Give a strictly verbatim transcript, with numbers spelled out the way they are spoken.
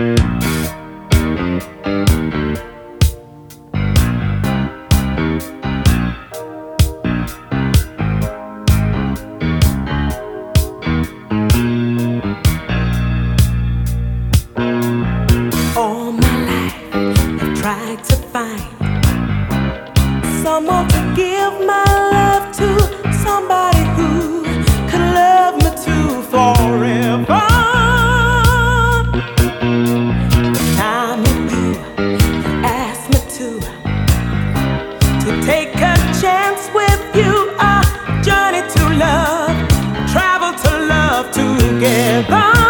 All my life I've tried to find someone to give my love to, somebody who could love me too forever. The time with you, you asked me to to take a chance with you, a journey to love, travel to love together.